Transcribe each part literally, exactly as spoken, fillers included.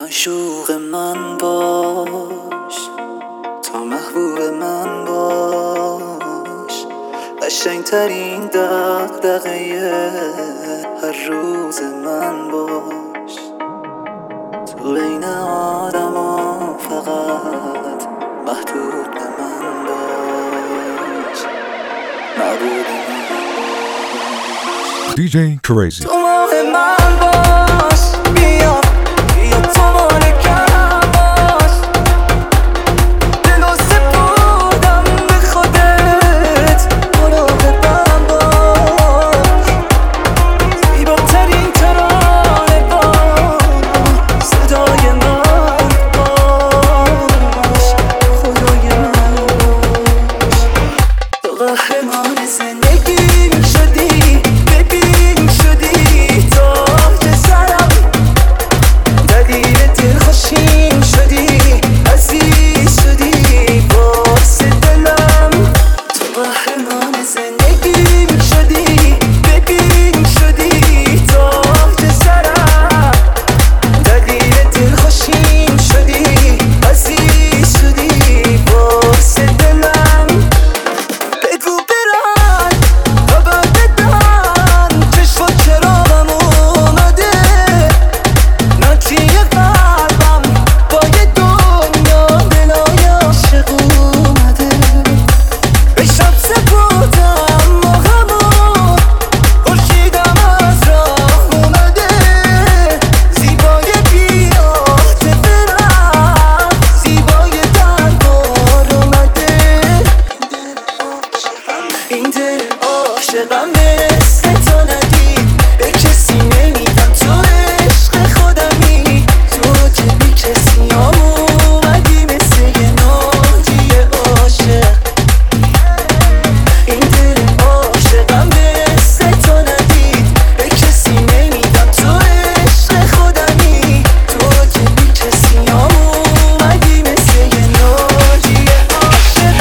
معشوق من باش، تا محبوب من باش، قشنگترین دغدغه هر روز من باش. تو بین آدما فقط محدود به من باش، معبود من باش. دی جی Crazy. تو ماه من باش، بیا بیا تو مالکم باش، دلو سپردم به خودت، مراقبم باش. زیباترین ترانه با صدای من باش، خدای من باش. تو قهرمان زندگیم شدی، ببین شدی تاج سرم، دلیل دلخوشیم شدی، عزیز شدی واسه دلم. تو قهرمان زندگیم شدی، ببین شدی تاج سرم، دلیل دلخوشیم شدی، عزیز شدی واسه دلم. بگو برن خبر بدن، چشمات چراغم اومده، ناچی قلبم با یه دنیا دلای عاشق اومده. به شب سپردم ماهمو، خورشیدم از راه اومده، زیبای بی‌عاطفه‌ام، زیبای دربار اومده. این دل عاشقم مثل تو ندید، به کسی نمیدم، تو عشق خودمی، تو که بی کسی اومدی مثل یه ناجی عاشق. این دل عاشقم مثل تو ندید، به کسی نمیدم، تو عشق خودمی، تو که بی کسی اومدی مثل یه ناجی عاشق.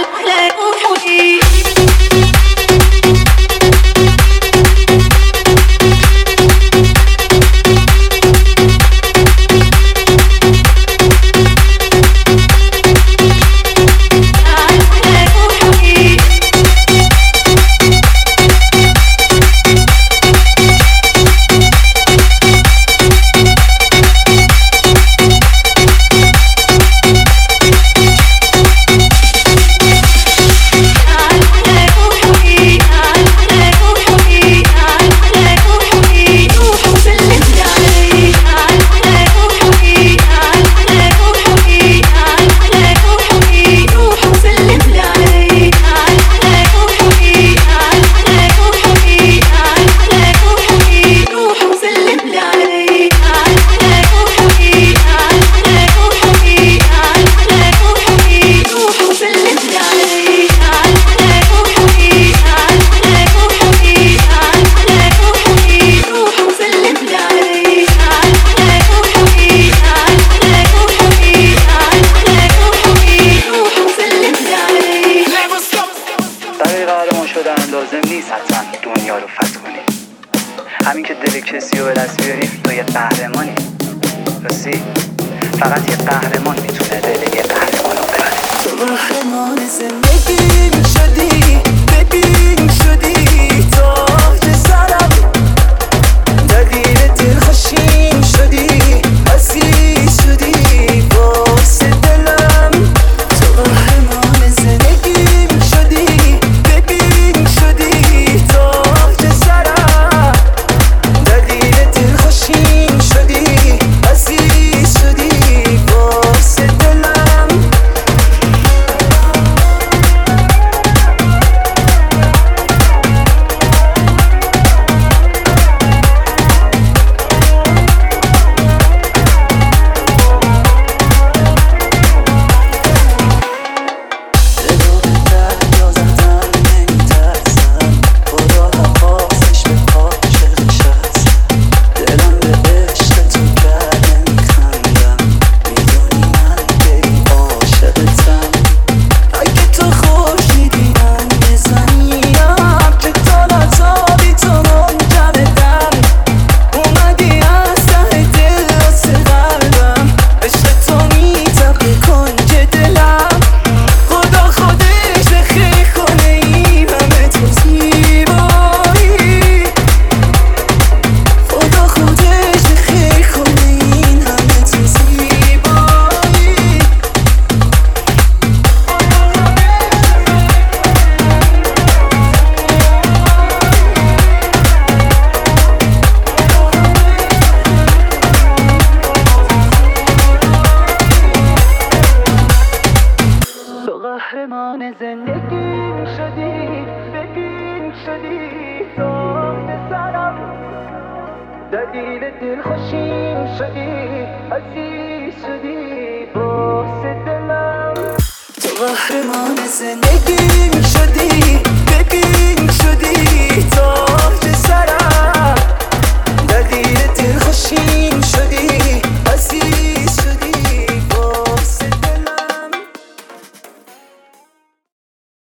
برای قهرمان شدن لازم نیست حتما دنیا رو فتح کنی، همین که دل کسی رو به دست بیاری تو یه قهرمانی. راستی فقط یه قهرمان میتونه دل یه قهرمان رو ببره. تو قهرمان زندگیم شدی، ببین شدی تاج سرم، دلیل دلخوشیم شدی، عزیز شدی واسه دلم. تو قهرمان زندگیم شدی، ببین شدی تاج سرم، دلیل دلخوشیم شدی، عزیز شدی واسه دلم. عزیز شدی واسه دلم. تو قهرمان زندگیم شدی، ببین شدی تاج سرم، در دیر دل خوشی